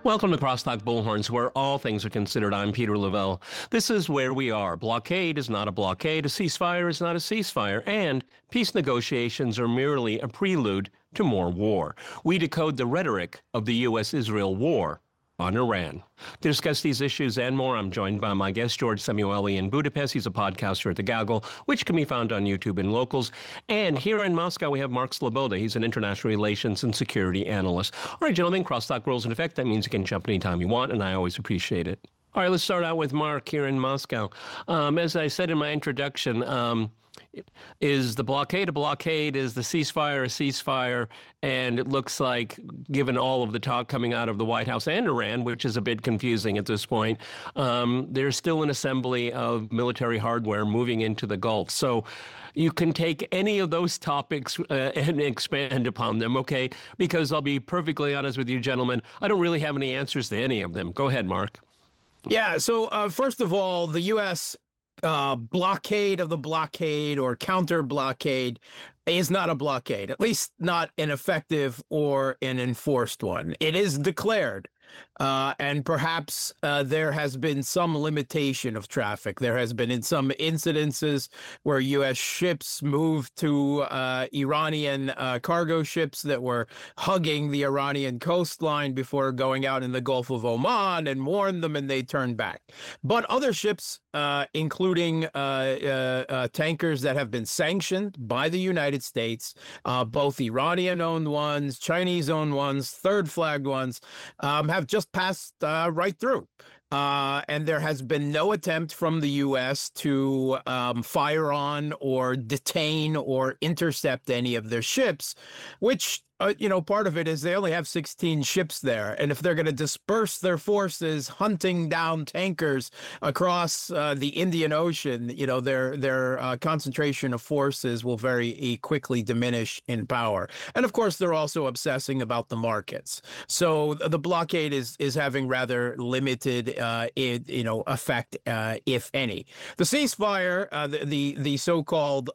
Welcome to Crosstalk Bullhorns, where all things are considered. I'm Peter Lavelle. This is where we are. Blockade is not a blockade, a ceasefire is not a ceasefire, and peace negotiations are merely a prelude to more war. We decode the rhetoric of the U.S.-Israel war on Iran. To discuss these issues and more, I'm joined by my guest, George Samueli in Budapest. He's a podcaster at The Gaggle, which can be found on YouTube and Locals. And here in Moscow, we have Mark Sleboda. He's an international relations and security analyst. All right, gentlemen, crosstalk rules in effect. That means you can jump anytime you want, and I always appreciate it. All right, let's start out with Mark here in Moscow. As I said in my introduction, is the blockade a blockade? Is the ceasefire a ceasefire? And it looks like, given all of the talk coming out of the White House and Iran, which is a bit confusing at this point, there's still an assembly of military hardware moving into the Gulf. So you can take any of those topics and expand upon them, okay? Because I'll be perfectly honest with you, gentlemen, I don't really have any answers to any of them. Go ahead, Mark. Yeah, so first of all, the U.S. Blockade of the blockade or counter blockade is not a blockade, at least not an effective or an enforced one. It is declared. And perhaps there has been some limitation of traffic. There has been in some incidences where U.S. ships moved to Iranian cargo ships that were hugging the Iranian coastline before going out in the Gulf of Oman and warned them, and they turned back. But other ships, including tankers that have been sanctioned by the United States, both Iranian-owned ones, Chinese-owned ones, third-flagged ones, have just passed right through. And there has been no attempt from the U.S. to fire on or detain or intercept any of their ships, which, part of it is they only have 16 ships there. And if they're going to disperse their forces hunting down tankers across the Indian Ocean, their concentration of forces will very quickly diminish in power. And of course, they're also obsessing about the markets. So the blockade is having rather limited effect, if any. The ceasefire, the so-called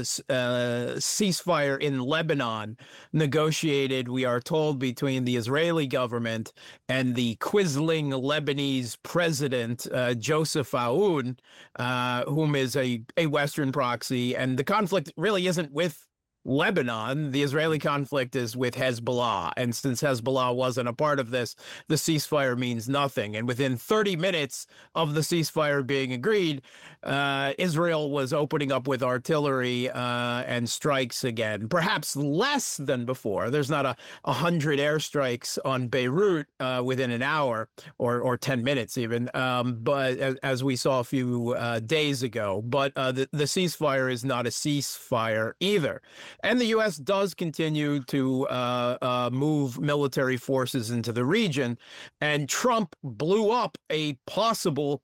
ceasefire in Lebanon, negotiated, we are told, between the Israeli government and the quisling Lebanese president, Joseph Aoun, whom is a Western proxy. And the conflict really isn't with Lebanon. The Israeli conflict is with Hezbollah. And since Hezbollah wasn't a part of this, the ceasefire means nothing. And within 30 minutes of the ceasefire being agreed, Israel was opening up with artillery and strikes again, perhaps less than before. There's not 100 airstrikes on Beirut within an hour or 10 minutes even, but as we saw a few days ago. But the ceasefire is not a ceasefire either. And the U.S. does continue to move military forces into the region. And Trump blew up a possible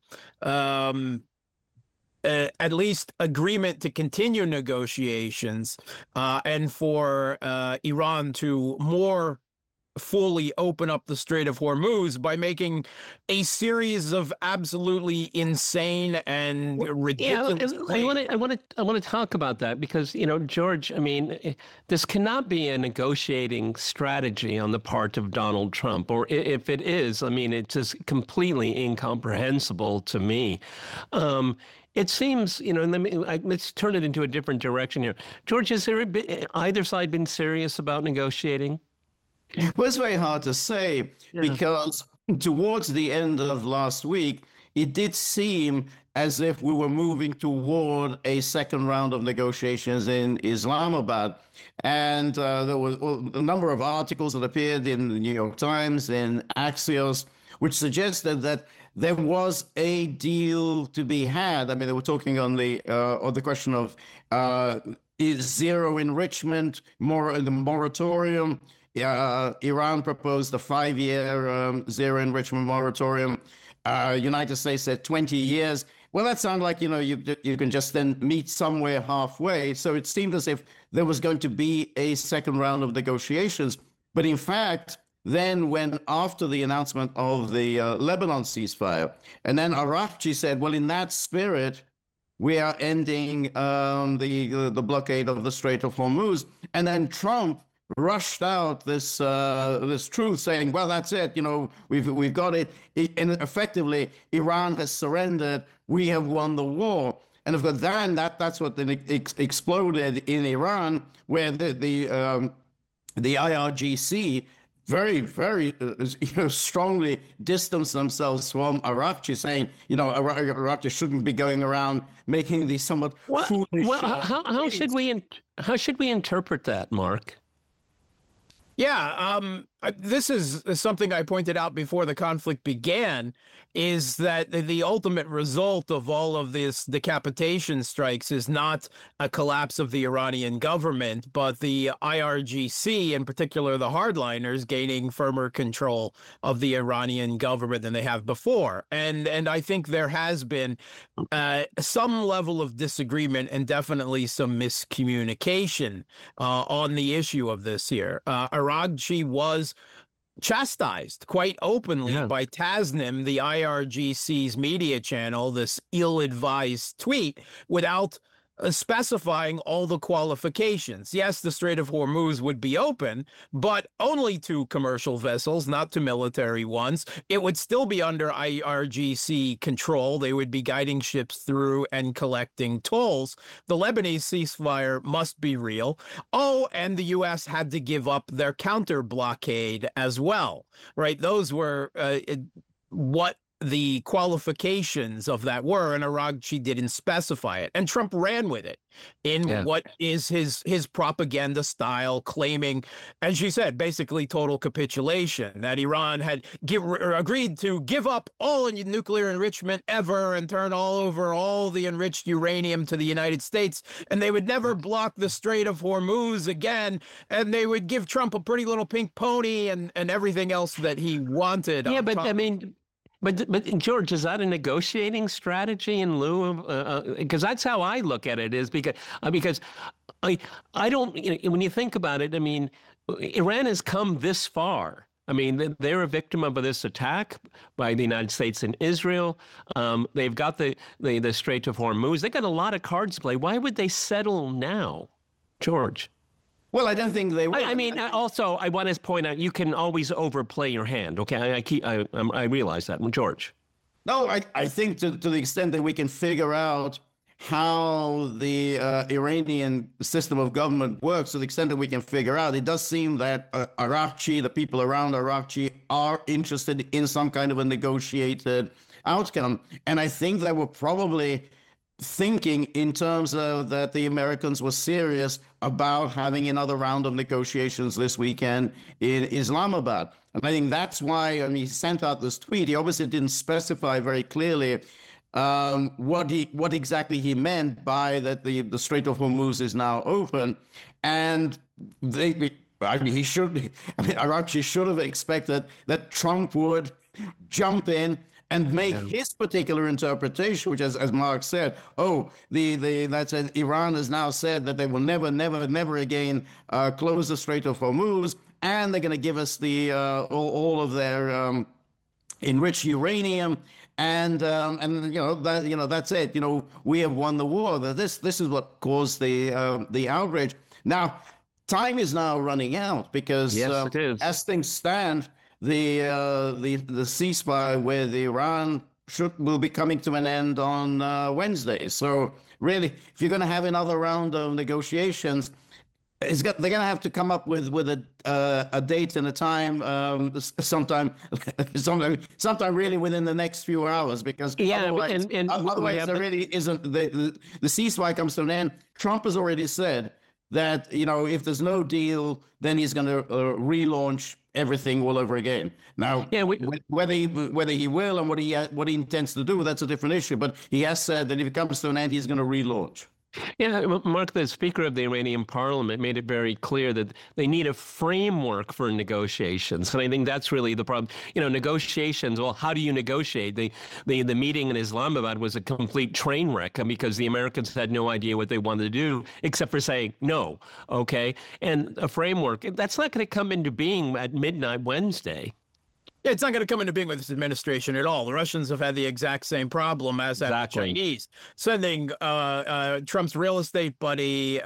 at least agreement to continue negotiations and for Iran to more fully open up the Strait of Hormuz by making a series of absolutely insane and ridiculous claims. I want to talk about that because, George, this cannot be a negotiating strategy on the part of Donald Trump, or if it is, it's just completely incomprehensible to me. It seems, let's turn it into a different direction here. George, has either side been serious about negotiating? Well, it's very hard to say because towards the end of last week, it did seem as if we were moving toward a second round of negotiations in Islamabad. And there was a number of articles that appeared in the New York Times, in Axios, which suggested that there was a deal to be had. They were talking on the question of is zero enrichment, the moratorium. Iran proposed a 5-year zero enrichment moratorium. United States said 20 years. Well, that sounds like, you can just then meet somewhere halfway. So it seemed as if there was going to be a second round of negotiations. But in fact, then when after the announcement of the Lebanon ceasefire, and then Araqchi said, well, in that spirit, we are ending the blockade of the Strait of Hormuz. And then Trump rushed out this truth, saying, "Well, that's it. We've got it. And effectively, Iran has surrendered. We have won the war." And of course, then that's what then exploded in Iran, where the IRGC very, very strongly distanced themselves from Arakchi, saying, Arakchi shouldn't be going around making these somewhat foolish. Well, how should we interpret that, Mark? Yeah, this is something I pointed out before the conflict began, is that the ultimate result of all of this decapitation strikes is not a collapse of the Iranian government, but the IRGC, in particular the hardliners, gaining firmer control of the Iranian government than they have before. And I think there has been some level of disagreement and definitely some miscommunication on the issue of this here. Arakchi was chastised quite openly by Tasnim, the IRGC's media channel, this ill-advised tweet without specifying all the qualifications. Yes, the Strait of Hormuz would be open, but only to commercial vessels, not to military ones. It would still be under IRGC control. They would be guiding ships through and collecting tolls. The Lebanese ceasefire must be real. Oh, and the U.S. had to give up their counter blockade as well, right? Those were what the qualifications of that were, and Arakchi didn't specify it, and Trump ran with it in what is his propaganda style, claiming, as you said, basically total capitulation, that Iran had agreed to give up all nuclear enrichment ever and turn all over all the enriched uranium to the United States, and they would never block the Strait of Hormuz again, and they would give Trump a pretty little pink pony and everything else that he wanted. Yeah, but I mean, But George, is that a negotiating strategy in lieu of? Because that's how I look at it. Is because I don't. When you think about it, I mean, Iran has come this far. I mean, they're a victim of this attack by the United States and Israel. They've got the Strait of Hormuz. They got a lot of cards to play. Why would they settle now, George? Well, I don't think they will. I mean, also, I want to point out, you can always overplay your hand. Okay, I realize that, George. No, I think to the extent that we can figure out how the Iranian system of government works, to the extent that we can figure out, it does seem that Arakchi, the people around Arakchi, are interested in some kind of a negotiated outcome. And I think they were probably thinking in terms of that the Americans were serious about having another round of negotiations this weekend in Islamabad. And I think that's why he sent out this tweet. He obviously didn't specify very clearly what exactly he meant by that the Strait of Hormuz is now open. And Arakchi should have expected that Trump would jump in and make his particular interpretation, which, as Mark said, Iran has now said that they will never again close the Strait of Hormuz, and they're going to give us all of their enriched uranium, and that's it. We have won the war. This is what caused the outrage. Now, time is now running out because it is. As things stand, the ceasefire with Iran will be coming to an end on Wednesday. So really, if you're going to have another round of negotiations, they're going to have to come up with a date and a time, sometime really within the next few hours, because otherwise there really isn't the ceasefire comes to an end. Trump has already said that if there's no deal, then he's going to relaunch everything all over again. Now, whether he will and what he intends to do, that's a different issue. But he has said that if it comes to an end, he's going to relaunch. Yeah, Mark, the Speaker of the Iranian Parliament made it very clear that they need a framework for negotiations. And I think that's really the problem. Negotiations, well, how do you negotiate? The meeting in Islamabad was a complete train wreck because the Americans had no idea what they wanted to do except for saying no, okay? And a framework, that's not going to come into being at midnight Wednesday. Yeah, it's not going to come into being with this administration at all. The Russians have had the exact same problem as have the Chinese, sending Trump's real estate buddy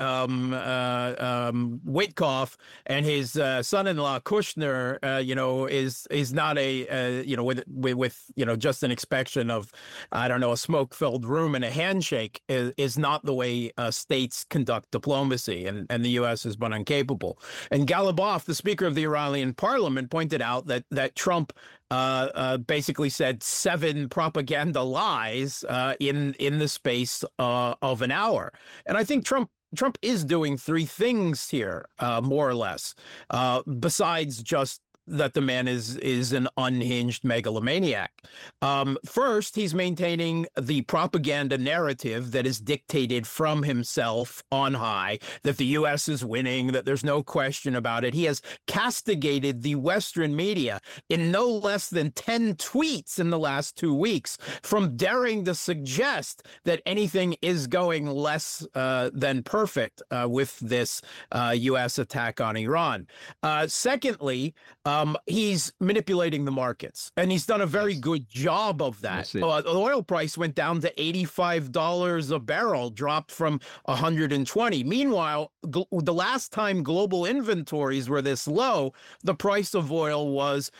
Witkoff and his son-in-law Kushner, is not a with just an inspection of, I don't know, a smoke-filled room and a handshake is not the way states conduct diplomacy, and the U.S. has been incapable. And Ghalibaf, the Speaker of the Iranian Parliament, pointed out that Trump basically said 7 propaganda lies in the space of an hour. And I think Trump is doing 3 things here, more or less, besides just that the man is an unhinged megalomaniac. First, he's maintaining the propaganda narrative that is dictated from himself on high, that the U.S. is winning, that there's no question about it. He has castigated the Western media in no less than 10 tweets in the last 2 weeks from daring to suggest that anything is going less than perfect with this U.S. attack on Iran. Secondly, he's manipulating the markets, and he's done a very good job of that. The oil price went down to $85 a barrel, dropped from 120. Meanwhile, the last time global inventories were this low, the price of oil was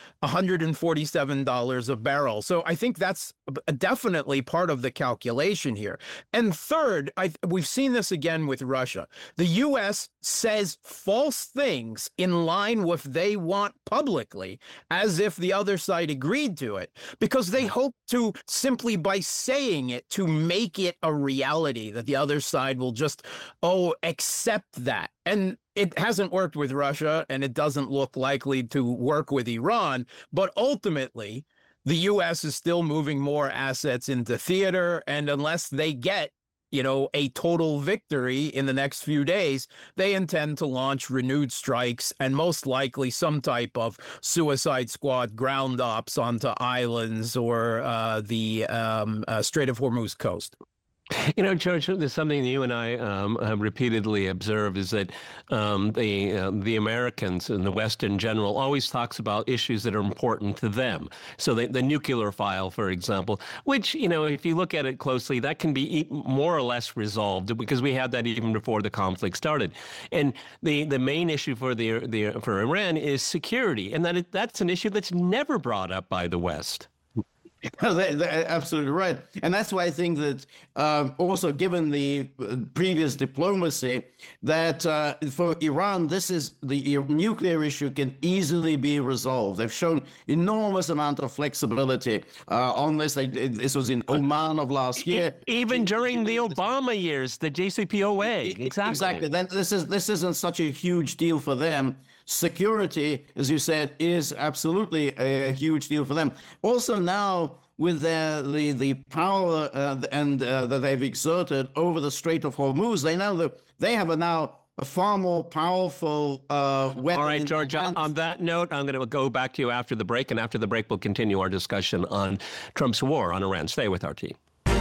$147 a barrel. So I think that's definitely part of the calculation here. And third, we've seen this again with Russia. The U.S. says false things in line with what they want publicly, as if the other side agreed to it, because they hope to, simply by saying it, to make it a reality that the other side will just, accept that. And it hasn't worked with Russia, and it doesn't look likely to work with Iran. But ultimately, the U.S. is still moving more assets into theater, and unless they get a total victory in the next few days, they intend to launch renewed strikes and most likely some type of suicide squad ground ops onto islands or the Strait of Hormuz coast. George, there's something that you and I have repeatedly observed is that the Americans and the West in general always talks about issues that are important to them. So the nuclear file, for example, which, if you look at it closely, that can be more or less resolved because we had that even before the conflict started. And the main issue for for Iran is security, and that's an issue that's never brought up by the West. They're absolutely right. And that's why I think that also given the previous diplomacy, that for Iran, the nuclear issue can easily be resolved. They've shown enormous amount of flexibility on this. This was in Oman of last year. Even during the Obama years, the JCPOA. Exactly. Then this isn't such a huge deal for them. Security, as you said, is absolutely a huge deal for them. Also now, with the power that they've exerted over the Strait of Hormuz, they have now a far more powerful weapon. All right, George, on that note, I'm going to go back to you after the break, and after the break, we'll continue our discussion on Trump's war on Iran. Stay with RT.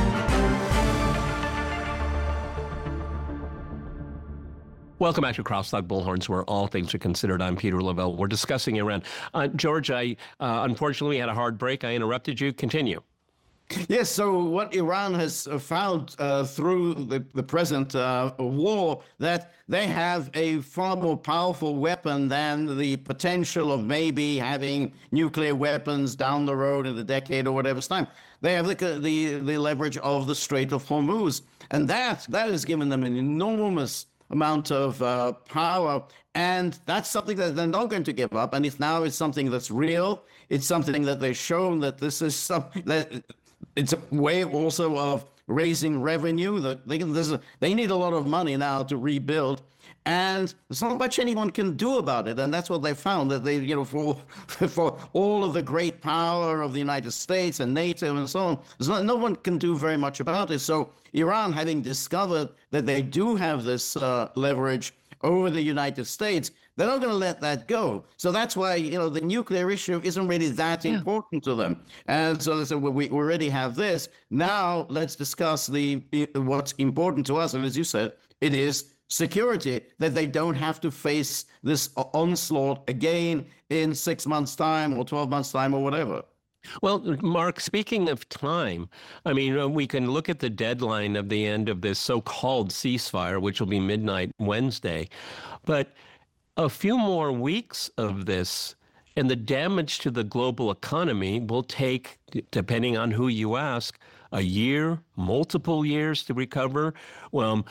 Welcome back to Crosstalk Bullhorns, where all things are considered. I'm Peter Lavelle. We're discussing Iran. George, unfortunately, we had a hard break. I interrupted you. Continue. Yes, so what Iran has found through the present war, that they have a far more powerful weapon than the potential of maybe having nuclear weapons down the road in a decade or whatever's time. They have the leverage of the Strait of Hormuz, and that has given them an enormous amount of power, and that's something that they're not going to give up. And it's something that's real. It's something that they've shown that this is something that it's a way also of raising revenue. That they need a lot of money now to rebuild, and there's not much anyone can do about it. And that's what they found, that they, for all of the great power of the United States and NATO and so on, no one can do very much about it. So Iran, having discovered that they do have this leverage over the United States, they're not going to let that go. So that's why, the nuclear issue isn't really that important to them. And so they said, well, we already have this. Now let's discuss what's important to us. And as you said, it is security that they don't have to face this onslaught again in 6 months' time or 12 months' time or whatever. Well, Mark, speaking of time, I mean, we can look at the deadline of the end of this so-called ceasefire, which will be midnight Wednesday. But a few more weeks of this, and the damage to the global economy will take, depending on who you ask, a year, multiple years to recover. Well,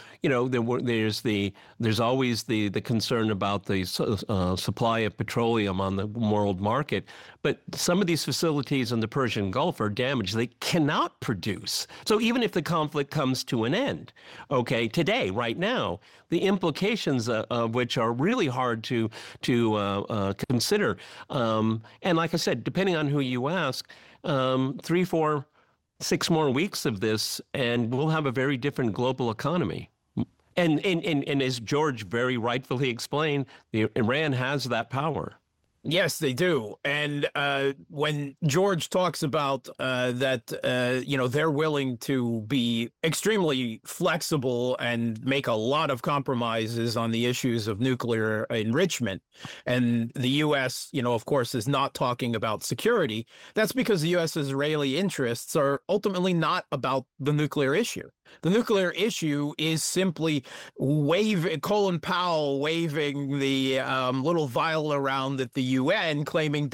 there's always the concern about the supply of petroleum on the world market, but some of these facilities in the Persian Gulf are damaged. They cannot produce. So even if the conflict comes to an end, okay, today, right now, the implications of which are really hard to consider. And like I said, depending on who you ask, 3, 4, 6 more weeks of this, and we'll have a very different global economy. And as George very rightfully explained, Iran has that power. Yes, they do. And when George talks about that, they're willing to be extremely flexible and make a lot of compromises on the issues of nuclear enrichment, and the U.S., of course, is not talking about security, that's because the U.S.-Israeli interests are ultimately not about the nuclear issue. The nuclear issue is simply Colin Powell waving the little vial around at the UN, claiming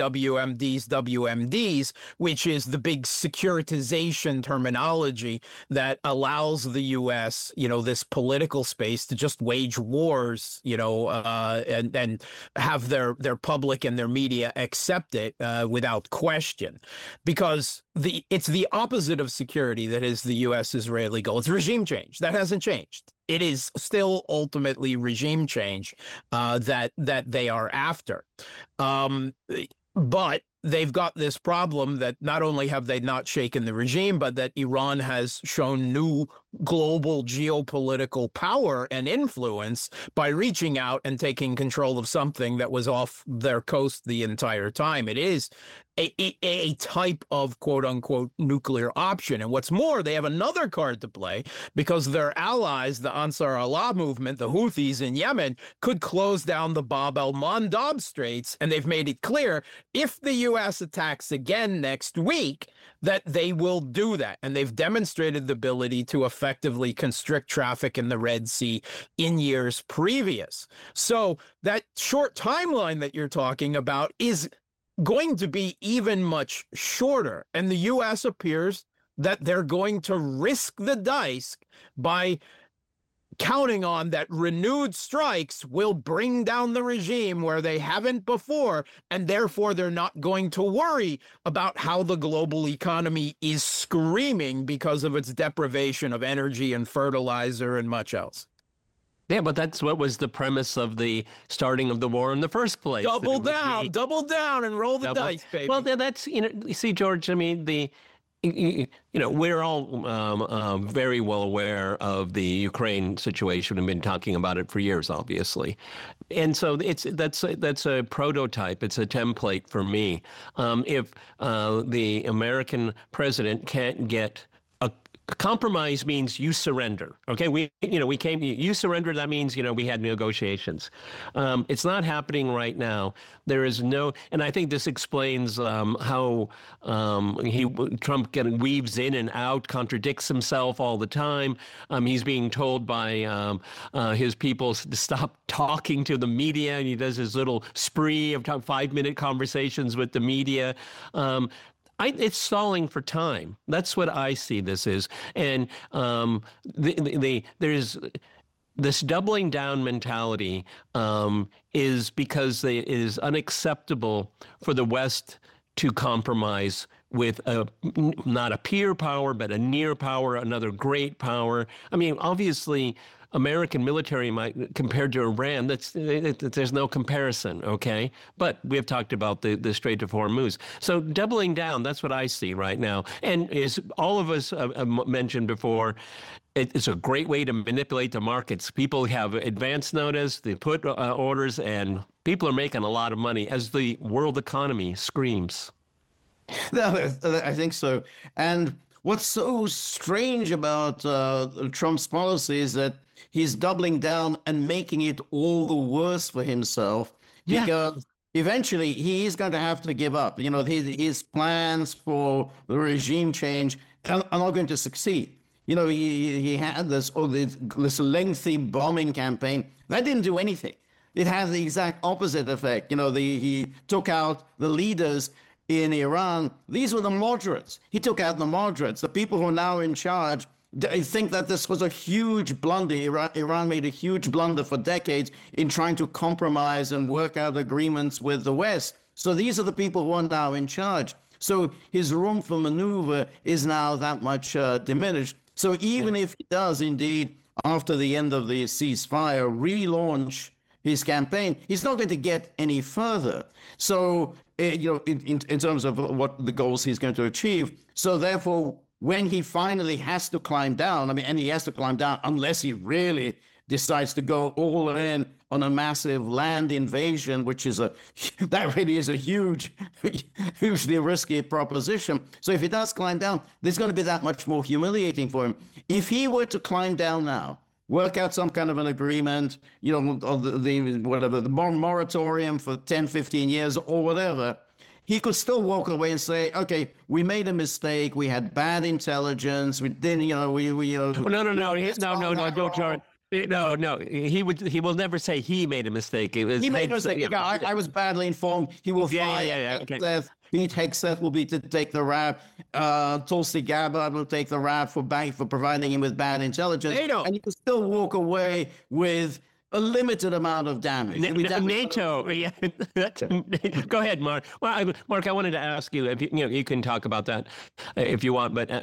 WMDs, which is the big securitization terminology that allows the U.S., this political space to just wage wars, and have their public and their media accept it without question, because it's the opposite of security that is the U.S.-Israeli goal. It's regime change. That hasn't changed. It is still ultimately regime change that they are after. But they've got this problem that not only have they not shaken the regime, but that Iran has shown new global geopolitical power and influence by reaching out and taking control of something that was off their coast the entire time. It is a type of quote unquote nuclear option. And what's more, they have another card to play, because their allies, the Ansar Allah movement, the Houthis in Yemen, could close down the Bab el-Mandab Straits. And they've made it clear, if the U.S. attacks again next week, that they will do that. And they've demonstrated the ability to effectively constrict traffic in the Red Sea in years previous. So that short timeline that you're talking about is going to be even much shorter. And the U.S. appears that they're going to risk the dice by counting on that renewed strikes will bring down the regime where they haven't before, and therefore they're not going to worry about how the global economy is screaming because of its deprivation of energy and fertilizer and much else. Yeah, but that's what was the premise of the starting of the war in the first place. Double down and roll the dice, baby. Well, that's, you see, George, I mean, we're all very well aware of the Ukraine situation and been talking about it for years, obviously. And so that's a prototype. It's a template for me. If the American president can't get compromise, means you surrender. Okay, you surrender. That means, we had negotiations. It's not happening right now. There is no, and I think this explains how Trump weaves in and out, contradicts himself all the time. He's being told by his people to stop talking to the media, and he does his little spree of 5-minute conversations with the media. It's stalling for time. That's what I see this is. And there's this doubling down mentality is because it is unacceptable for the West to compromise with not a peer power, but a near power, another great power. I mean, obviously, American military might, compared to Iran, there's no comparison, okay? But we have talked about the Strait of Hormuz. So doubling down, that's what I see right now. And as all of us mentioned before, it's a great way to manipulate the markets. People have advance notice, they put orders, and people are making a lot of money as the world economy screams. No, I think so. And what's so strange about Trump's policy is that he's doubling down and making it all the worse for himself because eventually he is going to have to give up. You know, his plans for the regime change are not going to succeed. You know, he had this lengthy bombing campaign that didn't do anything. It has the exact opposite effect. You know, he took out the leaders in Iran. These were the moderates. He took out the moderates. The people who are now in charge, I think that this was a huge blunder. Iran made a huge blunder for decades in trying to compromise and work out agreements with the West. So these are the people who are now in charge. So his room for maneuver is now that much diminished. So even if he does indeed, after the end of the ceasefire, relaunch his campaign, he's not going to get any further. So, you know, in terms of what the goals he's going to achieve. So therefore, when he finally has to climb down, I mean, and he has to climb down unless he really decides to go all in on a massive land invasion, which is that really is a hugely risky proposition. So if he does climb down, there's going to be that much more humiliating for him. If he were to climb down now, work out some kind of an agreement, you know, of the moratorium for 10, 15 years or whatever, he could still walk away and say, okay, we made a mistake. We had bad intelligence. We didn't, you know, we No, don't, George. No. He will never say he made a mistake. He made a mistake. Yeah, I was badly informed. He will fire. Okay. Pete Hegseth will be to take the rap. Tulsi Gabbard will take the rap for providing him with bad intelligence. And you can still walk away with a limited amount of damage. NATO. Yeah. Go ahead, Mark. Well, Mark, I wanted to ask you if you can talk about that if you want. But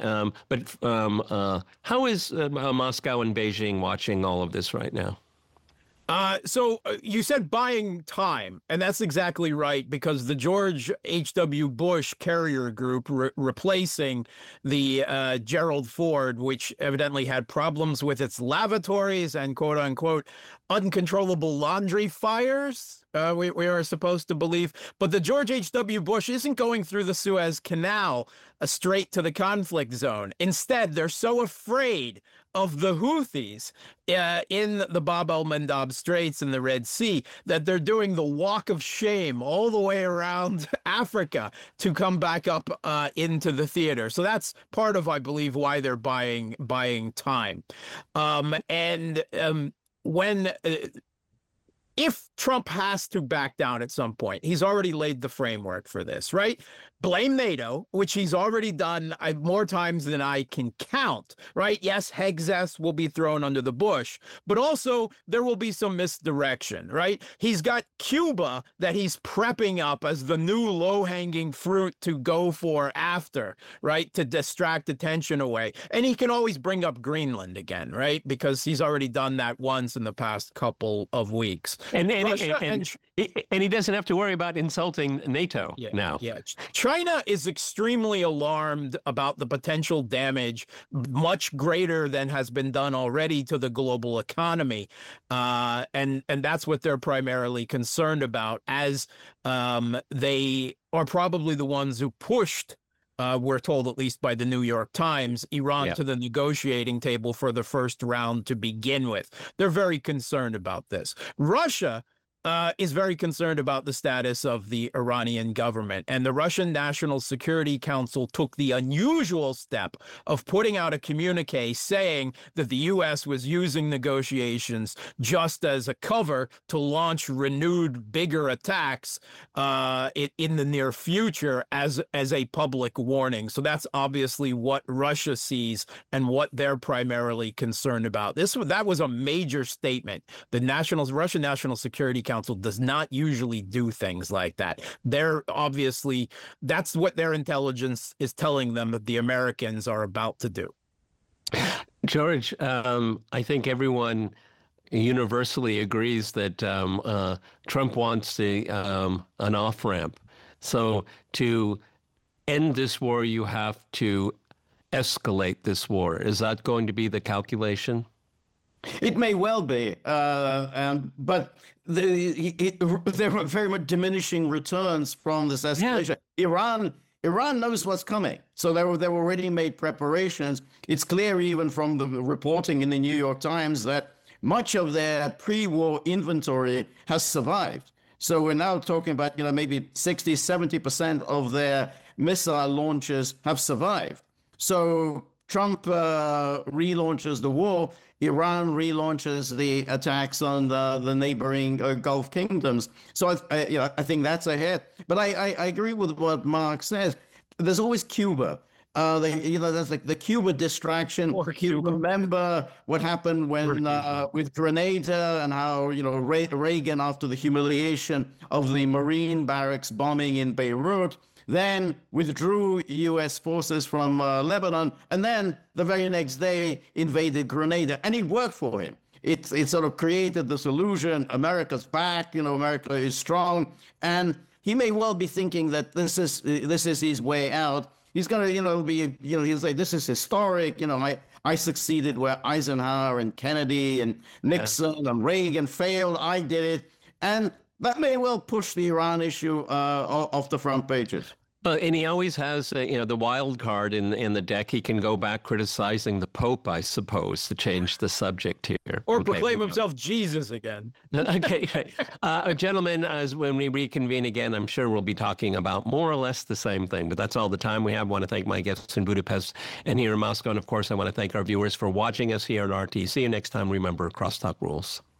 how is Moscow and Beijing watching all of this right now? So you said buying time, and that's exactly right, because the George H.W. Bush carrier group replacing the Gerald Ford, which evidently had problems with its lavatories and quote unquote uncontrollable laundry fires. We are supposed to believe. But the George H.W. Bush isn't going through the Suez Canal straight to the conflict zone. Instead, they're so afraid of the Houthis in the Bab el-Mandab Straits and the Red Sea that they're doing the walk of shame all the way around Africa to come back up into the theater. So that's part of, I believe, why they're buying time. If Trump has to back down at some point, he's already laid the framework for this, right? Blame NATO, which he's already done more times than I can count, right? Yes, Hegseth will be thrown under the bush, but also there will be some misdirection, right? He's got Cuba that he's prepping up as the new low-hanging fruit to go for after, right? To distract attention away. And he can always bring up Greenland again, right? Because he's already done that once in the past couple of weeks. And he doesn't have to worry about insulting NATO now. Yeah. China is extremely alarmed about the potential damage, much greater than has been done already to the global economy. And that's what they're primarily concerned about, as they are probably the ones who pushed, we're told at least by the New York Times, Iran to the negotiating table for the first round to begin with. They're very concerned about this. Russia is very concerned about the status of the Iranian government. And the Russian National Security Council took the unusual step of putting out a communique saying that the U.S. was using negotiations just as a cover to launch renewed, bigger attacks in the near future as a public warning. So that's obviously what Russia sees and what they're primarily concerned about. That was a major statement. The Russian National Security Council does not usually do things like that. They're obviously, that's what their intelligence is telling them that the Americans are about to do. George, I think everyone universally agrees that Trump wants an off-ramp. So to end this war, you have to escalate this war. Is that going to be the calculation? It may well be, but there are very much diminishing returns from this escalation. Yeah. Iran knows what's coming, so they've already made preparations. It's clear even from the reporting in the New York Times that much of their pre-war inventory has survived. So we're now talking about, maybe 60, 70% of their missile launches have survived. So Trump relaunches the war. Iran relaunches the attacks on the neighboring Gulf kingdoms. So I think that's ahead. But I agree with what Mark says. There's always Cuba. That's like the Cuba distraction. You remember what happened when with Grenada and how Reagan, after the humiliation of the Marine barracks bombing in Beirut, then withdrew U.S. forces from Lebanon, and then the very next day invaded Grenada, and it worked for him. It sort of created this illusion: America's back, America is strong, and he may well be thinking that this is his way out. He's gonna, he'll say, this is historic. I succeeded where Eisenhower and Kennedy and Nixon and Reagan failed. I did it, and that may well push the Iran issue off the front pages. And he always has, the wild card in the deck. He can go back criticizing the Pope, I suppose, to change the subject here. Or proclaim himself Jesus again. Okay. Gentlemen, when we reconvene again, I'm sure we'll be talking about more or less the same thing. But that's all the time we have. I want to thank my guests in Budapest and here in Moscow. And, of course, I want to thank our viewers for watching us here at RT. See you next time. Remember, crosstalk rules.